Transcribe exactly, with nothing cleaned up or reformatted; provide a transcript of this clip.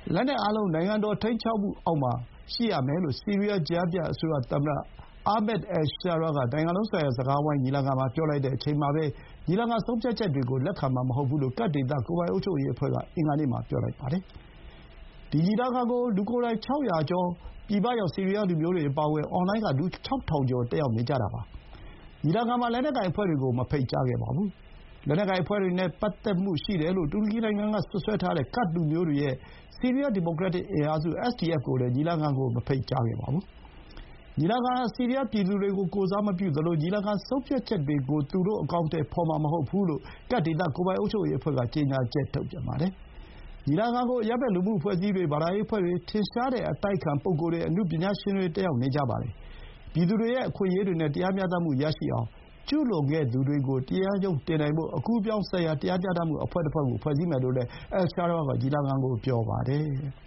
လက်နက်အားလုံး နိုင်ငံတော်ထိန်းချုပ်မှုအောက်မှာရှိရမယ်လို့ ဆီးရီးယားကြားဖြတ်အစိုးရသမ္မတ အာမက် အယ်လ်ရှာရာ က နိုင်ငံလုံးဆိုင်ရာ စကားဝိုင်းညီလာခံမှာ ပြောလိုက်တဲ့အချိန်မှာပဲ ညီလာခံဆုံးဖြတ်ချက်တွေကို လက်ခံမှာမဟုတ်ဘူးလို့ ကာဒ်ဒေသ ကိုယ်ပိုင်အုပ်ချုပ်ရေးအဖွဲ့က အင်္ဂါနေ့မှာ ပြောလိုက်ပါတယ်။ ဒီညီလာခံကို လူကိုယ်တိုင် ခြောက်ရာကျော်၊ ပြည်ပရောက် ဆီးရီးယားလူမျိုးတွေအပါအဝင် အွန်လိုင်းက လူ ခြောက်ထောင်ကျော် တက်ရောက်နေကြတာပါ။ ညီလာခံမှာ လက်နက်ကိုင်အဖွဲ့တွေကို မဖိတ်ကြားခဲ့ပါဘူး။ လက်နက်ကိုင်အဖွဲ့တွေနဲ့ ပတ်သက်မှုရှိတယ်လို့ တူရကီနိုင်ငံက စွပ်စွဲထားတဲ့ ကဒ်လူမျိုးတွေရဲ့ ဆီးရီးယား ဒီမိုကရက်တစ်အင်အားစု အက်စ်ဒီအက်ဖ် ကိုလည်း ညီလာခံကို မဖိတ်ကြားခဲ့ပါဘူး။ ညီလာခံဟာ ဆီးရီးယားပြည်သူတွေကို ကိုယ်စားမပြုသလို ညီလာခံဆုံးဖြတ်ချက်တွေကို သူတို့ အကောင်အထည်ဖော်မှာမဟုတ်ဘူးလို့ ကာဒ်ဒေသ ကိုယ်ပိုင်အုပ်ချုပ်ရေးအဖွဲ့က ကြေညာချက် ထုတ်ပြန်ပါတယ်။ ညီလာခံကို အရပ်ဘက် လူမှုအဖွဲ့အစည်းတွေ၊ ဘာသာရေးအဖွဲ့တွေ၊ ထင်ရှားတဲ့အတိုက်အခံပုဂ္ဂိုလ်တွေ၊ အနုပညာရှင်တွေ တက်ရောက်နေကြပါတယ်။ ပြည်သူတွေရဲ့ အခွင့်အရေးတွေနဲ့ တရားမျှတမှုရရှိအောင် ကျူးလွန်ခဲ့သူတွေကို တရားရုံးတင်နိုင်ဖို့ အကူးအပြောင်းဆိုင်ရာ တရားမျှတမှုအဖွဲ့တဖွဲ့ကို ဖွဲ့စည်းမယ်လို့လည်း အယ်လ်ရှာရာက ညီလာခံကို ပြောပါတယ်။